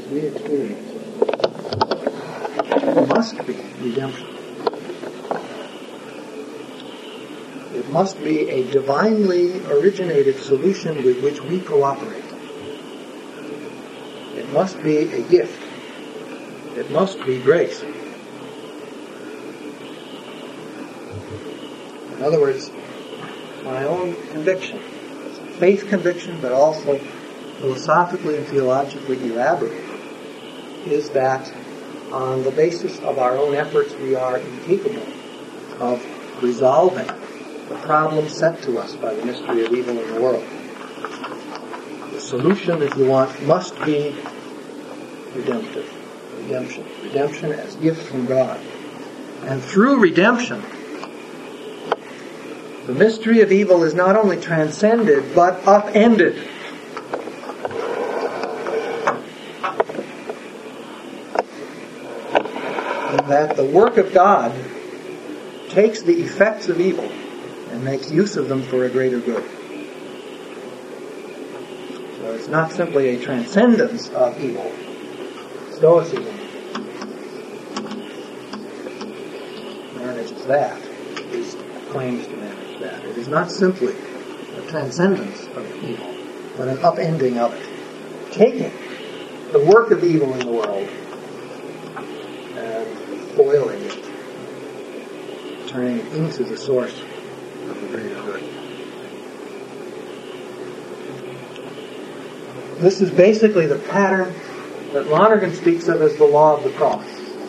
we experience it must be redemption. It must be a divinely originated solution with which we cooperate. It must be a gift. It must be grace. In other words, my own conviction, faith conviction, but also philosophically and theologically elaborated, is that on the basis of our own efforts we are incapable of resolving the problem set to us by the mystery of evil in the world. The solution, if you want, must be redemptive. Redemption as gift from God. And through redemption, the mystery of evil is not only transcended, but upended. And that the work of God takes the effects of evil and makes use of them for a greater good. So it's not simply a transcendence of evil. Stoicism manages that. It claims to manage that. It is not simply a transcendence of evil, but an upending of it. Taking the work of evil in the world and foiling it, turning it into the source of the greater good. This is basically the pattern that Lonergan speaks of as the law of the cross.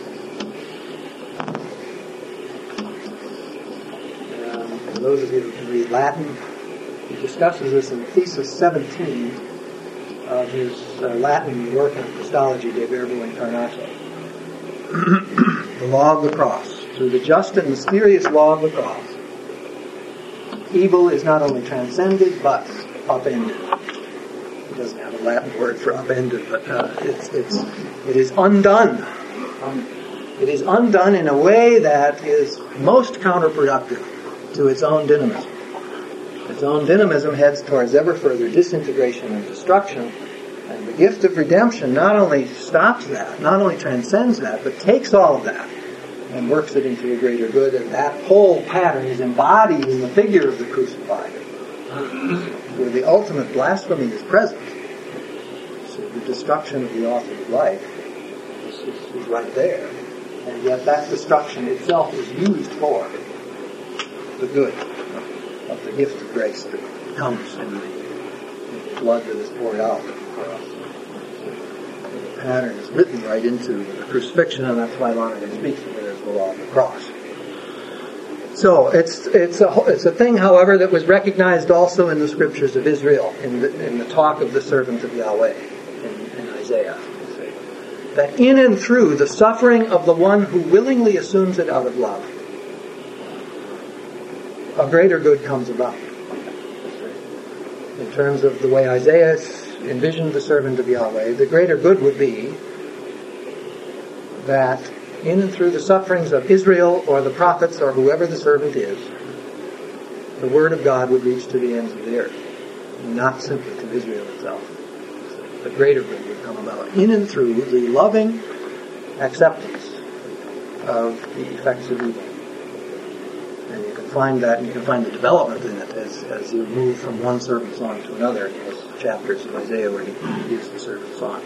For those of you who can read Latin, he discusses this in Thesis 17 of his Latin work on Christology de Verbo Incarnato. The law of the cross. Through the just and mysterious law of the cross, evil is not only transcended, but upended. He doesn't have a Latin word for upended, but it is undone. It is undone in a way that is most counterproductive to its own dynamism. Its own dynamism heads towards ever further disintegration and destruction, and the gift of redemption not only stops that, not only transcends that, but takes all of that and works it into a greater good, and that whole pattern is embodied in the figure of the crucified, where the ultimate blasphemy is present. So the destruction of the author of life is right there, and yet that destruction itself is used for the good of the gift of grace that comes in the blood that is poured out for us. The pattern is written right into the crucifixion, and that's why Lonergan speaks of it as the law of the cross. So it's a thing, however, that was recognized also in the scriptures of Israel, in the talk of the servant of Yahweh in Isaiah. That in and through the suffering of the one who willingly assumes it out of love, a greater good comes about. In terms of the way Isaiah envisioned the servant of Yahweh, the greater good would be that in and through the sufferings of Israel or the prophets or whoever the servant is, the word of God would reach to the ends of the earth, not simply to Israel itself. The greater good would come about in and through the loving acceptance of the effects of evil. And you can find that, and you can find the development in it as you move from one servant song to another in those chapters of Isaiah where he gives the servant songs.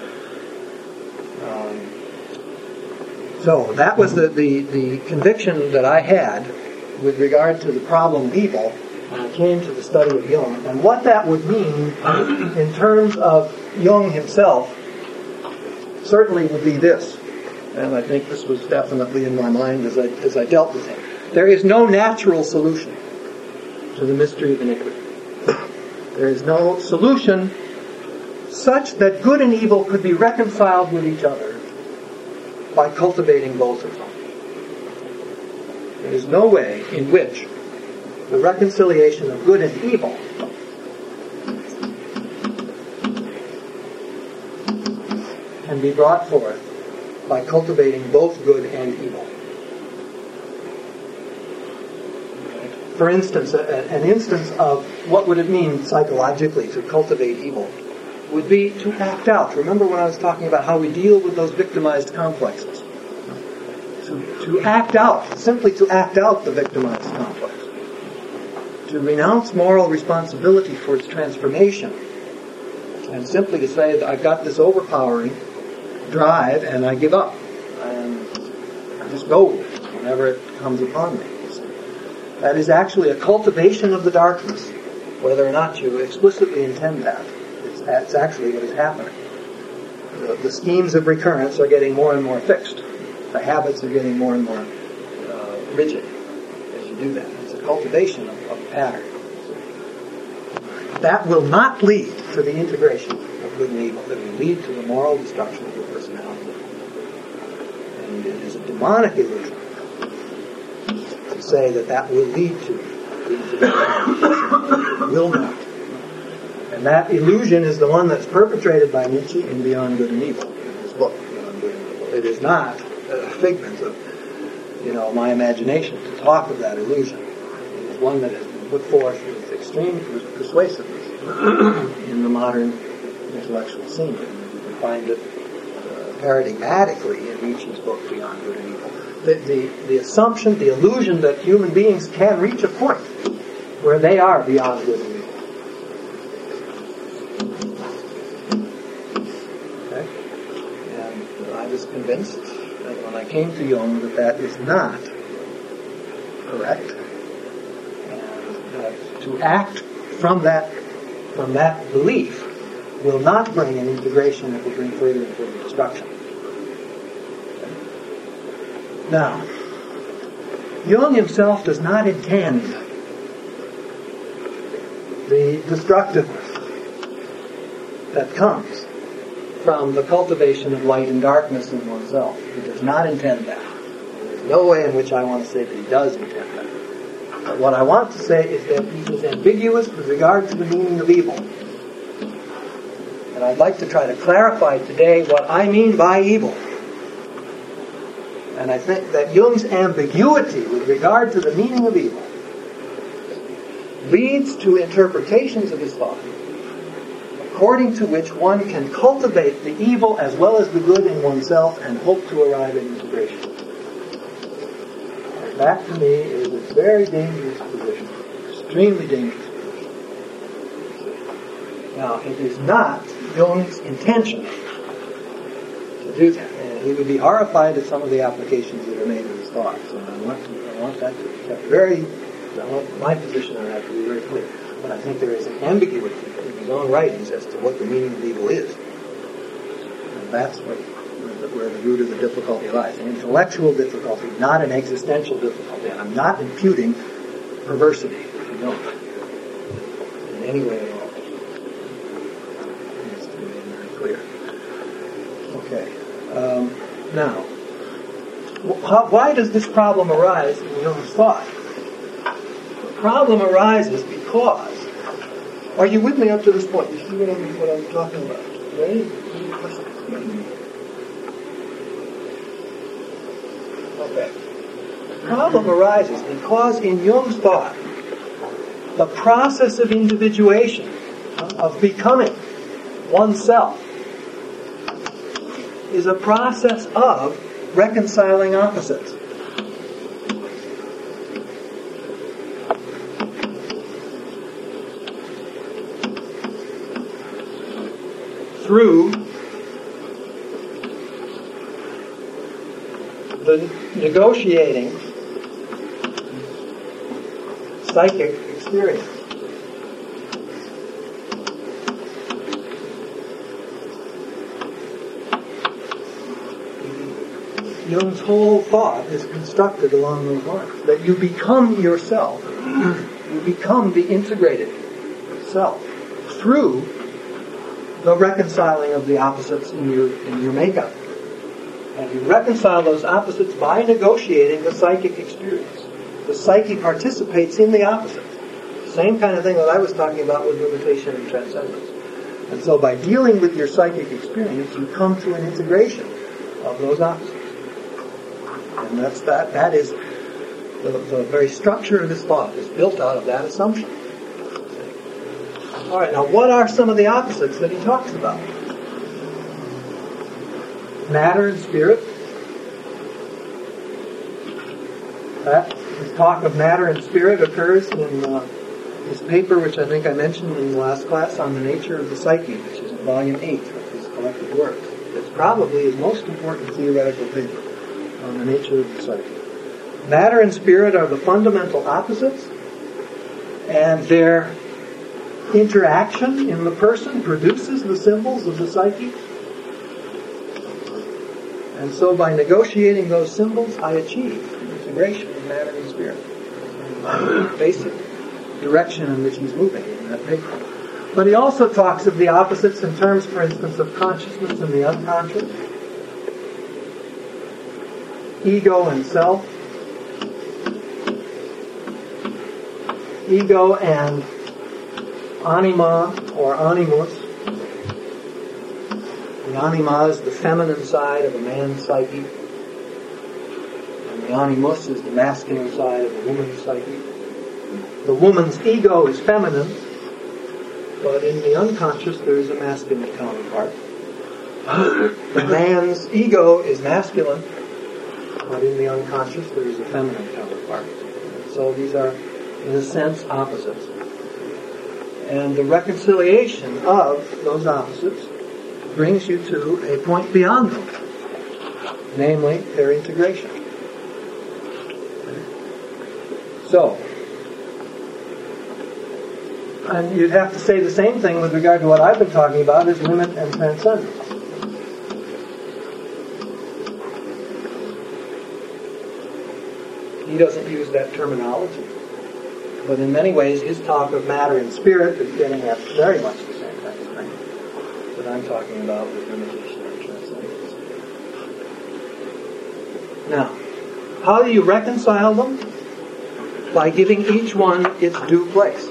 So that was the conviction that I had with regard to the problem of evil when I came to the study of Jung, and what that would mean in terms of Jung himself certainly would be this, and I think this was definitely in my mind as I dealt with him. There is no natural solution to the mystery of iniquity. There is no solution such that good and evil could be reconciled with each other by cultivating both of them. There is no way in which the reconciliation of good and evil can be brought forth by cultivating both good and evil. For instance, an instance of what would it mean psychologically to cultivate evil would be to act out. Remember when I was talking about how we deal with those victimized complexes? To act out, simply to act out the victimized complex. To renounce moral responsibility for its transformation. And simply to say that I've got this overpowering drive and I give up. And I just go with it whenever it comes upon me. That is actually a cultivation of the darkness, whether or not you explicitly intend that. That's actually what is happening. The schemes of recurrence are getting more and more fixed. The habits are getting more and more rigid as you do that. It's a cultivation of a pattern. That will not lead to the integration of good and evil. It will lead to the moral destruction of your personality. And it is a demonic illusion to say that will lead to the integration. It will not. And that illusion is the one that's perpetrated by Nietzsche in Beyond Good and Evil, in his book, Beyond Good and Evil. It is not a figment of, my imagination to talk of that illusion. It is one that has been put forth with extreme persuasiveness in the modern intellectual scene. You can find it paradigmatically in Nietzsche's book, Beyond Good and Evil. The assumption, the illusion that human beings can reach a point where they are beyond good and evil. Okay? And I was convinced that when I came to Jung that is not correct. And that to act from that belief will not bring an integration, it will bring further and further destruction. Now, Jung himself does not intend the destructiveness that comes from the cultivation of light and darkness in oneself. He does not intend that. There's no way in which I want to say that he does intend that. But what I want to say is that he is ambiguous with regard to the meaning of evil. And I'd like to try to clarify today what I mean by evil. And I think that Jung's ambiguity with regard to the meaning of evil leads to interpretations of his thought, according to which one can cultivate the evil as well as the good in oneself and hope to arrive at integration. And that, to me, is a very dangerous position, extremely dangerous position. Now, it is not Jung's intention to do that. He would be horrified at some of the applications that are made of his thoughts. And I want that to be kept I want my position on that to be very clear. But I think there is an ambiguity in his own writings as to what the meaning of evil is. And that's where the root of the difficulty lies. An intellectual difficulty, not an existential difficulty. And I'm not imputing perversity, if you know, in any way at all. It's to be very clear. Okay. Now, why does this problem arise in Jung's thought? The problem arises because, are you with me up to this point? You see what I'm talking about? Ready? Okay. The problem arises because in Jung's thought, the process of individuation, of becoming oneself, is a process of reconciling opposites. Through the negotiating psychic experience. Jung's whole thought is constructed along those lines. That you become yourself. You become the integrated self through the reconciling of the opposites in your makeup. And you reconcile those opposites by negotiating the psychic experience. The psyche participates in the opposites. Same kind of thing that I was talking about with limitation and transcendence. And so by dealing with your psychic experience, you come to an integration of those opposites. And that is the very structure of this thought is built out of that assumption. All right, now what are some of the opposites that he talks about? Matter and spirit. That talk of matter and spirit occurs in his paper, which I think I mentioned in the last class, on the nature of the psyche, which is volume 8 of his collected works. It's probably his most important theoretical paper on the nature of the psyche. Matter and spirit are the fundamental opposites, and their interaction in the person produces the symbols of the psyche. And so by negotiating those symbols, I achieve integration of matter and spirit. Basic direction in which he's moving in that paper. But he also talks of the opposites in terms, for instance, of consciousness and the unconscious, ego and self, ego and anima or animus. The anima is the feminine side of a man's psyche, and the animus is the masculine side of a woman's psyche. The woman's ego is feminine, but in the unconscious there is a masculine counterpart. The man's ego is masculine, but in the unconscious there is a feminine counterpart. So these are, in a sense, opposites. And the reconciliation of those opposites brings you to a point beyond them, namely their integration. So, and you'd have to say the same thing with regard to what I've been talking about as limit and transcendence. He doesn't use that terminology, but in many ways his talk of matter and spirit is getting at very much the same kind of thing that I'm talking about with limitation and transcendence. Now, how do you reconcile them? By giving each one its due place.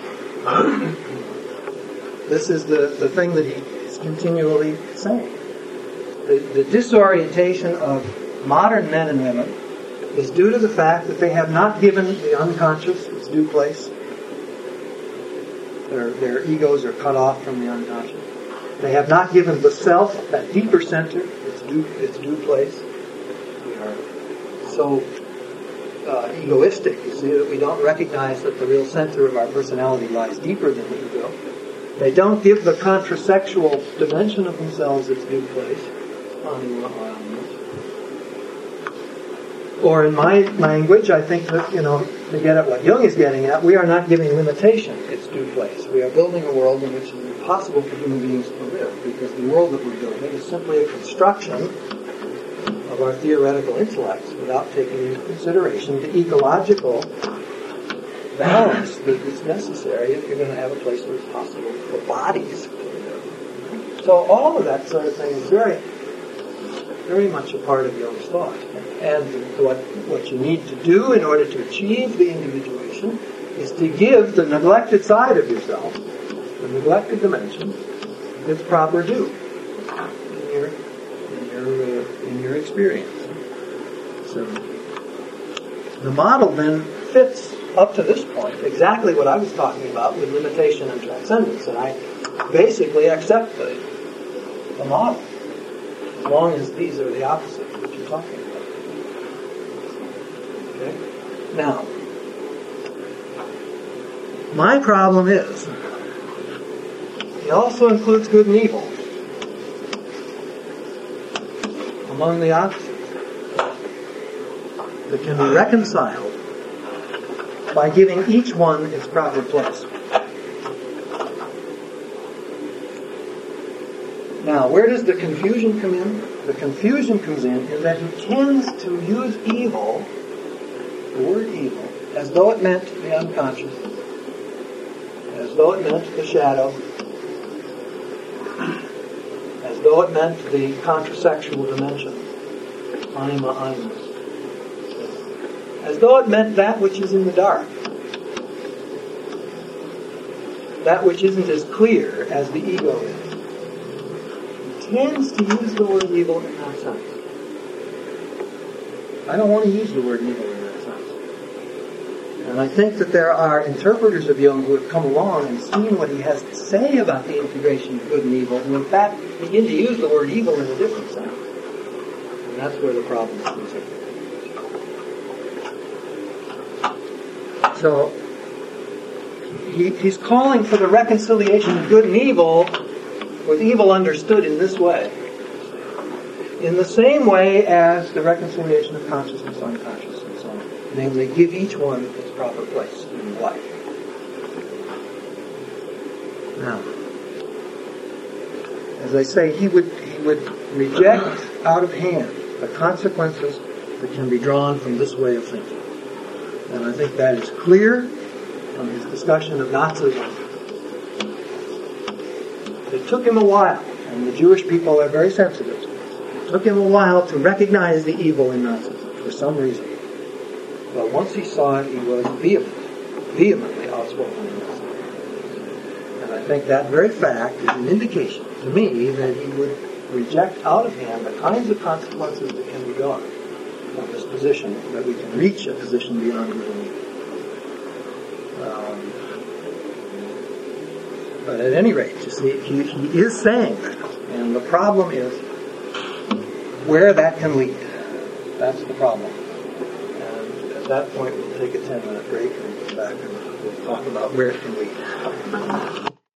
This is the thing that he is continually saying. The disorientation of modern men and women is due to the fact that they have not given the unconscious its due place. Their egos are cut off from the unconscious. They have not given the self, that deeper center, its due place. We are so egoistic, you see, that we don't recognize that the real center of our personality lies deeper than the ego. They don't give the contrasexual dimension of themselves its due place. Or in my language, I think that, to get at what Jung is getting at, we are not giving limitation its due place. We are building a world in which it is impossible for human beings to live, because the world that we're building is simply a construction of our theoretical intellects without taking into consideration the ecological balance that is necessary if you're going to have a place where it's possible for bodies to live. So all of that sort of thing is very, very much a part of Jung's thought. And what you need to do in order to achieve the individuation is to give the neglected side of yourself, the neglected dimension, its proper due in your experience. So the model then fits up to this point exactly what I was talking about with limitation and transcendence, and I basically accept the model as long as these are the opposites that you're talking about. Okay? Now, my problem is it also includes good and evil among the opposites that can be reconciled by giving each one its proper place. Now, where does the confusion come in? The confusion comes in that he tends to use evil, the word evil, as though it meant the unconscious, as though it meant the shadow, as though it meant the contrasexual dimension, anima animus, as though it meant that which is in the dark, that which isn't as clear as the ego is. He tends to use the word evil in that sense. I don't want to use the word evil in that sense. And I think that there are interpreters of Jung who have come along and seen what he has to say about the integration of good and evil, and in fact begin to use the word evil in a different sense. And that's where the problem comes in. So, he's calling for the reconciliation of good and evil, with evil understood in this way. In the same way as the reconciliation of consciousness, unconscious, and so on. Namely, give each one its proper place in life. Now, as I say, he would reject out of hand the consequences that can be drawn from this way of thinking. And I think that is clear from his discussion of Nazism. It took him a while, and the Jewish people are very sensitive to this. It took him a while to recognize the evil in Nazism for some reason. But once he saw it, he was vehemently outspoken in this. And I think that very fact is an indication to me that he would reject out of hand the kinds of consequences that can be drawn from this position, that we can reach a position beyond good and evil. But at any rate, you see, he is saying that. And the problem is where that can lead. That's the problem. And at that point, we'll take a 10-minute break and come back and we'll talk about where it can lead.